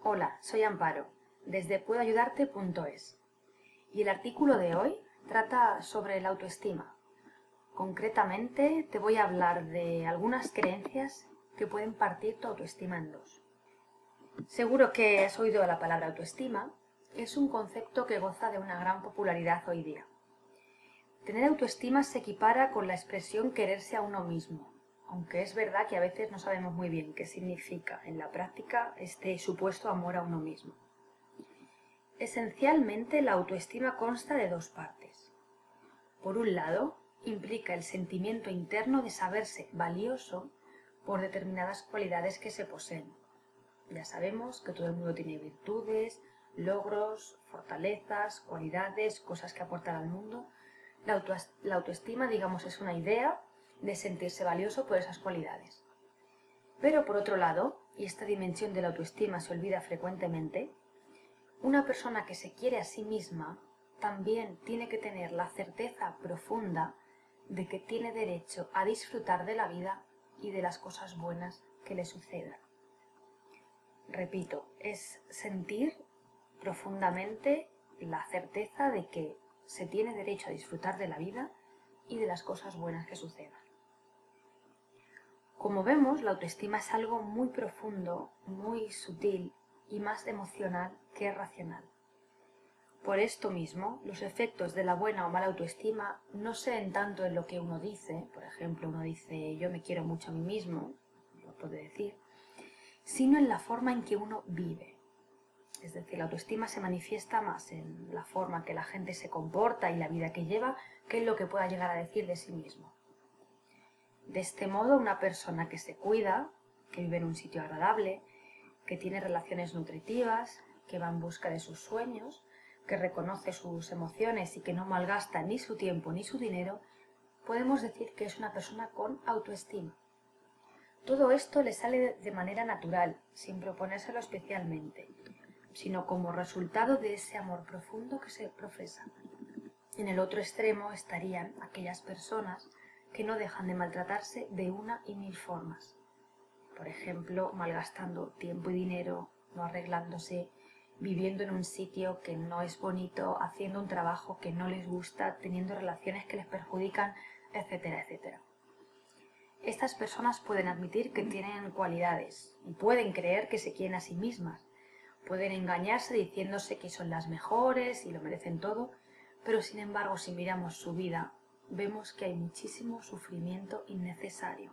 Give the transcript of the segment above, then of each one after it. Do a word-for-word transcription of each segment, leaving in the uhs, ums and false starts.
Hola, soy Amparo, desde puedo ayudarte punto es, y el artículo de hoy trata sobre la autoestima. Concretamente te voy a hablar de algunas creencias que pueden partir tu autoestima en dos. Seguro que has oído la palabra autoestima. Es un concepto que goza de una gran popularidad hoy día. Tener autoestima se equipara con la expresión quererse a uno mismo, aunque es verdad que a veces no sabemos muy bien qué significa en la práctica este supuesto amor a uno mismo. Esencialmente, la autoestima consta de dos partes. Por un lado, implica el sentimiento interno de saberse valioso por determinadas cualidades que se poseen. Ya sabemos que todo el mundo tiene virtudes, logros, fortalezas, cualidades, cosas que aportan al mundo. La, auto, la autoestima, digamos, es una idea de sentirse valioso por esas cualidades. Pero por otro lado, y esta dimensión de la autoestima se olvida frecuentemente, una persona que se quiere a sí misma también tiene que tener la certeza profunda de que tiene derecho a disfrutar de la vida y de las cosas buenas que le sucedan. Repito, es sentir profundamente la certeza de que se tiene derecho a disfrutar de la vida y de las cosas buenas que sucedan. Como vemos, la autoestima es algo muy profundo, muy sutil y más emocional que racional. Por esto mismo, los efectos de la buena o mala autoestima no se ven tanto en lo que uno dice, por ejemplo, uno dice yo me quiero mucho a mí mismo, lo puede decir, sino en la forma en que uno vive. Es decir, la autoestima se manifiesta más en la forma que la gente se comporta y la vida que lleva que en lo que pueda llegar a decir de sí mismo. De este modo, una persona que se cuida, que vive en un sitio agradable, que tiene relaciones nutritivas, que va en busca de sus sueños, que reconoce sus emociones y que no malgasta ni su tiempo ni su dinero, podemos decir que es una persona con autoestima. Todo esto le sale de manera natural, sin proponérselo especialmente, sino como resultado de ese amor profundo que se profesa. En el otro extremo estarían aquellas personas que no dejan de maltratarse de una y mil formas. Por ejemplo, malgastando tiempo y dinero, no arreglándose, viviendo en un sitio que no es bonito, haciendo un trabajo que no les gusta, teniendo relaciones que les perjudican, etcétera, etcétera. Estas personas pueden admitir que tienen cualidades y pueden creer que se quieren a sí mismas. Pueden engañarse diciéndose que son las mejores y lo merecen todo, pero sin embargo, si miramos su vida, vemos que hay muchísimo sufrimiento innecesario.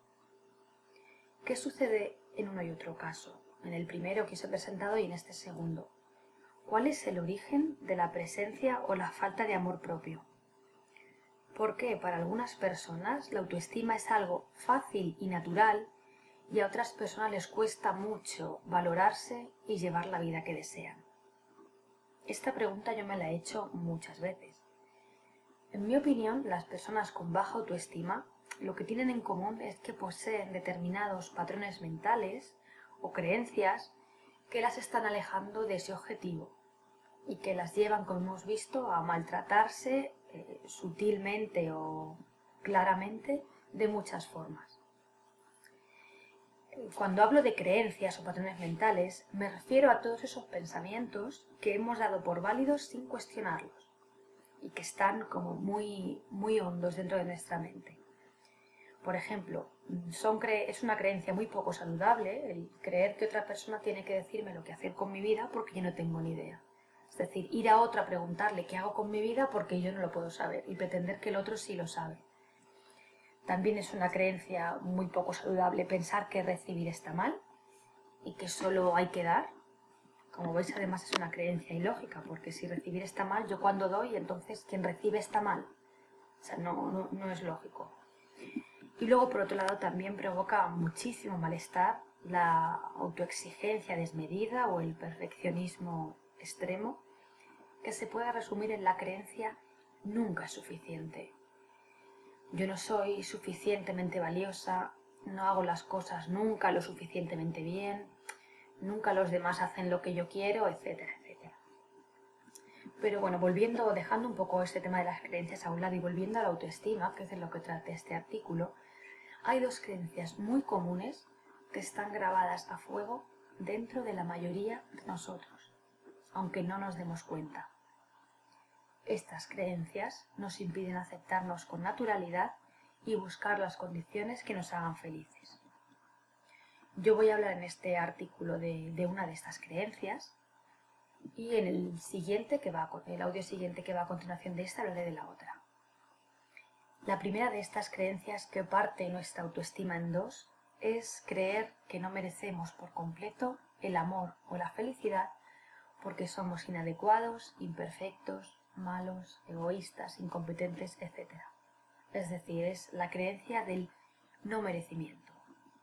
¿Qué sucede en uno y otro caso? En el primero que os he presentado y en este segundo. ¿Cuál es el origen de la presencia o la falta de amor propio? Porque para algunas personas la autoestima es algo fácil y natural y a otras personas les cuesta mucho valorarse y llevar la vida que desean. Esta pregunta yo me la he hecho muchas veces. En mi opinión, las personas con baja autoestima lo que tienen en común es que poseen determinados patrones mentales o creencias que las están alejando de ese objetivo y que las llevan, como hemos visto, a maltratarse eh, sutilmente o claramente de muchas formas. Cuando hablo de creencias o patrones mentales, me refiero a todos esos pensamientos que hemos dado por válidos sin cuestionarlos y que están como muy, muy hondos dentro de nuestra mente. Por ejemplo, son cre- es una creencia muy poco saludable el creer que otra persona tiene que decirme lo que hacer con mi vida porque yo no tengo ni idea. Es decir, ir a otra a preguntarle qué hago con mi vida porque yo no lo puedo saber y pretender que el otro sí lo sabe. También es una creencia muy poco saludable pensar que recibir está mal y que solo hay que dar. Como veis, además es una creencia ilógica, porque si recibir está mal, yo cuando doy, entonces quien recibe está mal. O sea, no, no, no es lógico. Y luego, por otro lado, también provoca muchísimo malestar la autoexigencia desmedida o el perfeccionismo extremo, que se puede resumir en la creencia nunca es suficiente. Yo no soy suficientemente valiosa, no hago las cosas nunca lo suficientemente bien, nunca los demás hacen lo que yo quiero, etcétera, etcétera. Pero bueno, volviendo, dejando un poco este tema de las creencias a un lado y volviendo a la autoestima, que es de lo que trata este artículo, hay dos creencias muy comunes que están grabadas a fuego dentro de la mayoría de nosotros, aunque no nos demos cuenta. Estas creencias nos impiden aceptarnos con naturalidad y buscar las condiciones que nos hagan felices. Yo voy a hablar en este artículo de, de una de estas creencias y en el siguiente que va a, el audio siguiente que va a continuación de esta hablaré de la otra. La primera de estas creencias que parte nuestra autoestima en dos es creer que no merecemos por completo el amor o la felicidad porque somos inadecuados, imperfectos, malos, egoístas, incompetentes, etcétera. Es decir, es la creencia del no merecimiento.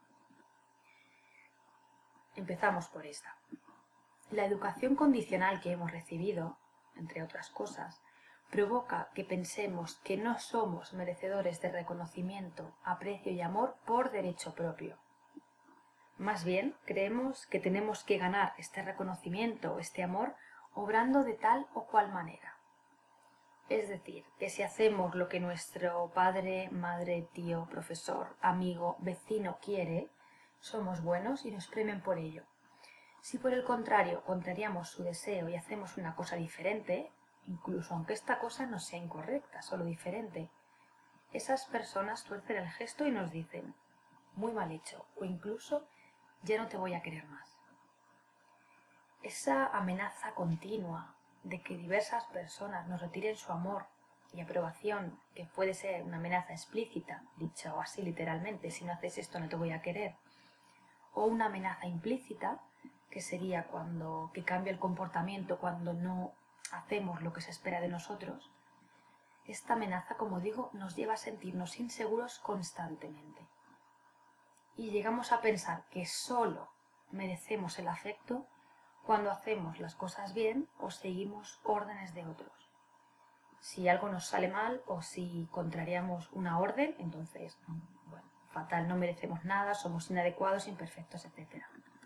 Empezamos por esta. La educación condicional que hemos recibido, entre otras cosas, provoca que pensemos que no somos merecedores de reconocimiento, aprecio y amor por derecho propio. Más bien, creemos que tenemos que ganar este reconocimiento o este amor obrando de tal o cual manera. Es decir, que si hacemos lo que nuestro padre, madre, tío, profesor, amigo, vecino quiere, somos buenos y nos premian por ello. Si por el contrario contrariamos su deseo y hacemos una cosa diferente, incluso aunque esta cosa no sea incorrecta, solo diferente, esas personas tuercen el gesto y nos dicen, muy mal hecho, o incluso, ya no te voy a querer más. Esa amenaza continua de que diversas personas nos retiren su amor y aprobación, que puede ser una amenaza explícita, dicha o así literalmente, si no haces esto no te voy a querer, o una amenaza implícita, que sería cuando que cambia el comportamiento cuando no hacemos lo que se espera de nosotros. Esta amenaza, como digo, nos lleva a sentirnos inseguros constantemente. Y llegamos a pensar que solo merecemos el afecto cuando hacemos las cosas bien o seguimos órdenes de otros. Si algo nos sale mal o si contrariamos una orden, entonces, bueno, fatal, no merecemos nada, somos inadecuados, imperfectos, etcétera.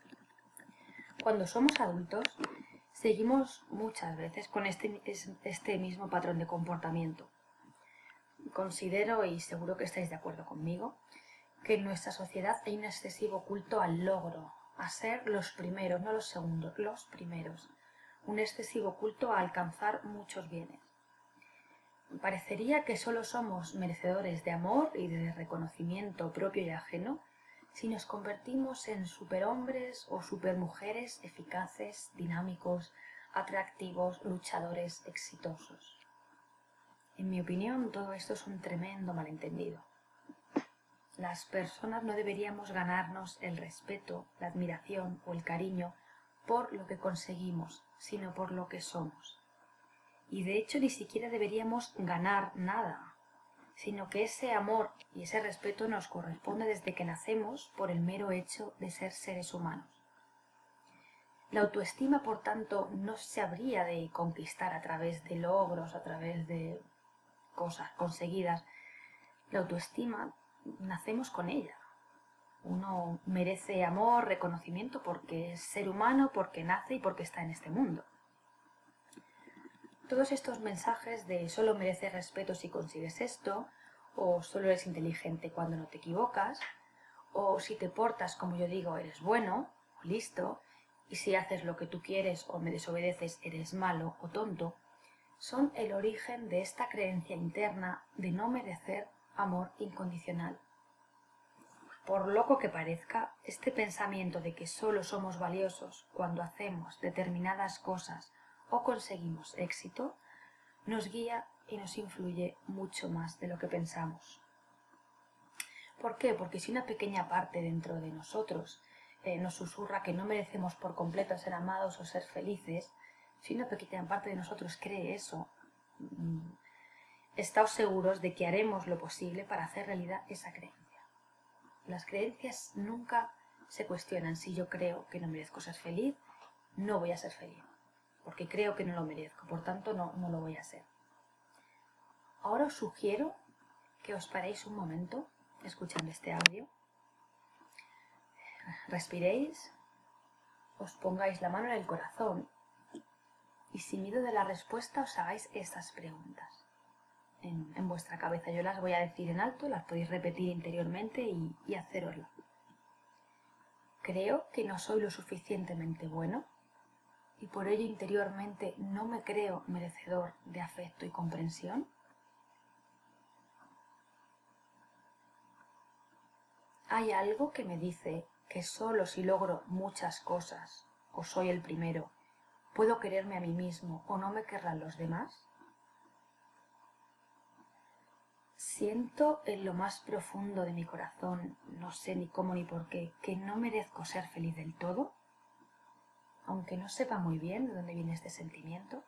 Cuando somos adultos, seguimos muchas veces con este, este mismo patrón de comportamiento. Considero, y seguro que estáis de acuerdo conmigo, que en nuestra sociedad hay un excesivo culto al logro, a ser los primeros, no los segundos, los primeros. Un excesivo culto a alcanzar muchos bienes. Parecería que solo somos merecedores de amor y de reconocimiento propio y ajeno si nos convertimos en superhombres o supermujeres eficaces, dinámicos, atractivos, luchadores, exitosos. En mi opinión, todo esto es un tremendo malentendido. Las personas no deberíamos ganarnos el respeto, la admiración o el cariño por lo que conseguimos, sino por lo que somos. Y de hecho ni siquiera deberíamos ganar nada, sino que ese amor y ese respeto nos corresponde desde que nacemos por el mero hecho de ser seres humanos. La autoestima, por tanto, no se habría de conquistar a través de logros, a través de cosas conseguidas. La autoestima, nacemos con ella. Uno merece amor, reconocimiento porque es ser humano, porque nace y porque está en este mundo. Todos estos mensajes de solo mereces respeto si consigues esto, o solo eres inteligente cuando no te equivocas, o si te portas como yo digo eres bueno o listo, y si haces lo que tú quieres o me desobedeces eres malo o tonto, son el origen de esta creencia interna de no merecer amor incondicional. Por loco que parezca, este pensamiento de que solo somos valiosos cuando hacemos determinadas cosas o conseguimos éxito, nos guía y nos influye mucho más de lo que pensamos. ¿Por qué? Porque si una pequeña parte dentro de nosotros eh, nos susurra que no merecemos por completo ser amados o ser felices, si una pequeña parte de nosotros cree eso, mmm, estáos seguros de que haremos lo posible para hacer realidad esa creencia. Las creencias nunca se cuestionan. Si yo creo que no merezco ser feliz, no voy a ser feliz. Porque creo que no lo merezco, por tanto no, no lo voy a hacer. Ahora os sugiero que os paréis un momento escuchando este audio, respiréis, os pongáis la mano en el corazón y sin miedo de la respuesta os hagáis estas preguntas en, en vuestra cabeza. Yo las voy a decir en alto, las podéis repetir interiormente y, y haceroslo. ¿Creo que no soy lo suficientemente bueno? Y por ello interiormente no me creo merecedor de afecto y comprensión. Hay algo que me dice que solo si logro muchas cosas, o soy el primero, puedo quererme a mí mismo o no me querrán los demás. Siento en lo más profundo de mi corazón, no sé ni cómo ni por qué, que no merezco ser feliz del todo, aunque no sepa muy bien de dónde viene este sentimiento.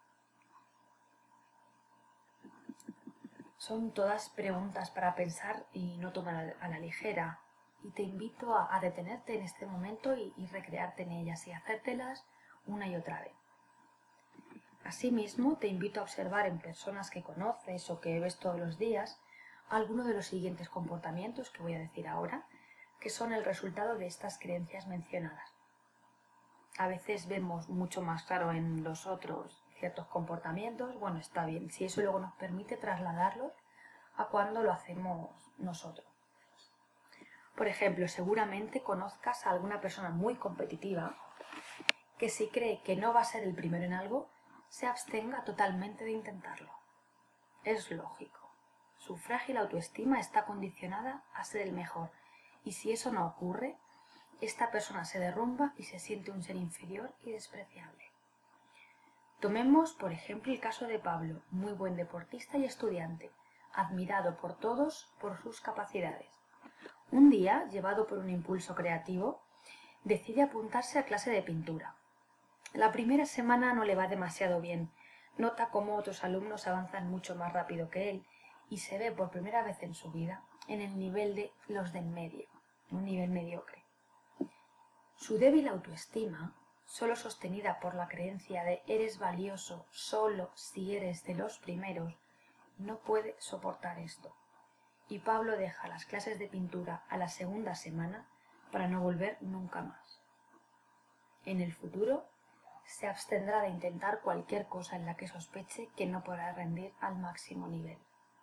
Son todas preguntas para pensar y no tomar a la ligera, y te invito a, a detenerte en este momento y, y recrearte en ellas y hacértelas una y otra vez. Asimismo, te invito a observar en personas que conoces o que ves todos los días alguno de los siguientes comportamientos que voy a decir ahora, que son el resultado de estas creencias mencionadas. A veces vemos mucho más claro en los otros ciertos comportamientos, bueno, está bien, si eso luego nos permite trasladarlos a cuando lo hacemos nosotros. Por ejemplo, seguramente conozcas a alguna persona muy competitiva que si cree que no va a ser el primero en algo, se abstenga totalmente de intentarlo. Es lógico. Su frágil autoestima está condicionada a ser el mejor, y si eso no ocurre, esta persona se derrumba y se siente un ser inferior y despreciable. Tomemos, por ejemplo, el caso de Pablo, muy buen deportista y estudiante, admirado por todos por sus capacidades. Un día, llevado por un impulso creativo, decide apuntarse a clase de pintura. La primera semana no le va demasiado bien. Nota cómo otros alumnos avanzan mucho más rápido que él y se ve por primera vez en su vida en el nivel de los del medio, un nivel mediocre. Su débil autoestima, solo sostenida por la creencia de eres valioso solo si eres de los primeros, no puede soportar esto. Y Pablo deja las clases de pintura a la segunda semana para no volver nunca más. En el futuro, se abstendrá de intentar cualquier cosa en la que sospeche que no podrá rendir al máximo nivel.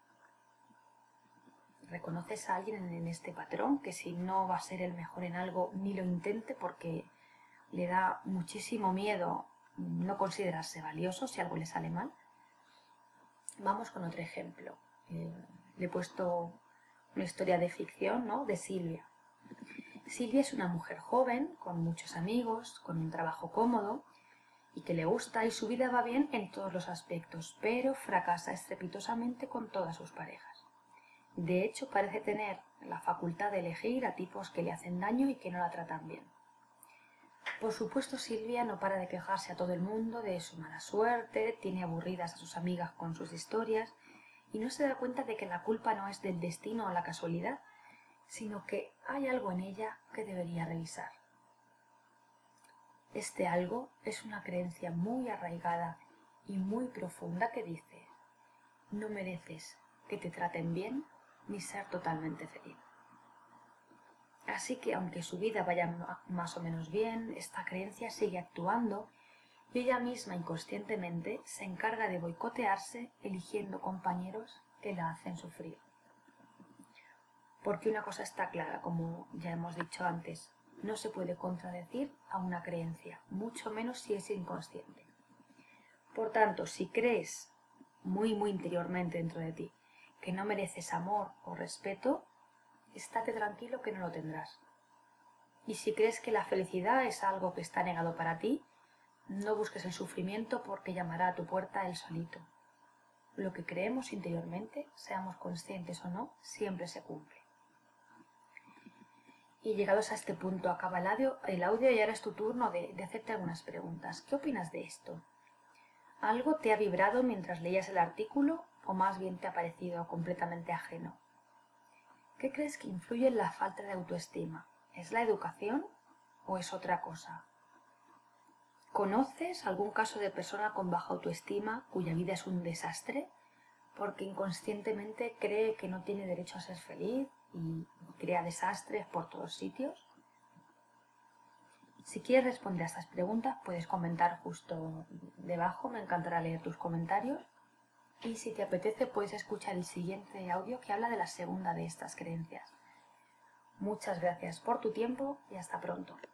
¿Reconoces a alguien en este patrón que si no va a ser el mejor en algo ni lo intente porque le da muchísimo miedo no considerarse valioso si algo le sale mal? Vamos con otro ejemplo. Eh, le he puesto una historia de ficción, ¿no?, de Silvia. Silvia es una mujer joven, con muchos amigos, con un trabajo cómodo y que le gusta y su vida va bien en todos los aspectos, pero fracasa estrepitosamente con todas sus parejas. De hecho, parece tener la facultad de elegir a tipos que le hacen daño y que no la tratan bien. Por supuesto, Silvia no para de quejarse a todo el mundo de su mala suerte, tiene aburridas a sus amigas con sus historias y no se da cuenta de que la culpa no es del destino o la casualidad, sino que hay algo en ella que debería revisar. Este algo es una creencia muy arraigada y muy profunda que dice: no mereces que te traten bien ni ser totalmente feliz. Así que aunque su vida vaya más o menos bien, esta creencia sigue actuando y ella misma inconscientemente se encarga de boicotearse eligiendo compañeros que la hacen sufrir. Porque una cosa está clara, como ya hemos dicho antes, no se puede contradecir a una creencia, mucho menos si es inconsciente. Por tanto, si crees muy muy interiormente dentro de ti que no mereces amor o respeto, estate tranquilo que no lo tendrás. Y si crees que la felicidad es algo que está negado para ti, no busques el sufrimiento porque llamará a tu puerta él solito. Lo que creemos interiormente, seamos conscientes o no, siempre se cumple. Y llegados a este punto acaba el audio, el audio y ahora es tu turno de, de hacerte algunas preguntas. ¿Qué opinas de esto? ¿Algo te ha vibrado mientras leías el artículo o más bien te ha parecido completamente ajeno? ¿Qué crees que influye en la falta de autoestima? ¿Es la educación o es otra cosa? ¿Conoces algún caso de persona con baja autoestima cuya vida es un desastre porque inconscientemente cree que no tiene derecho a ser feliz y crea desastres por todos sitios? Si quieres responder a estas preguntas puedes comentar justo debajo, me encantará leer tus comentarios. Y si te apetece puedes escuchar el siguiente audio que habla de la segunda de estas creencias. Muchas gracias por tu tiempo y hasta pronto.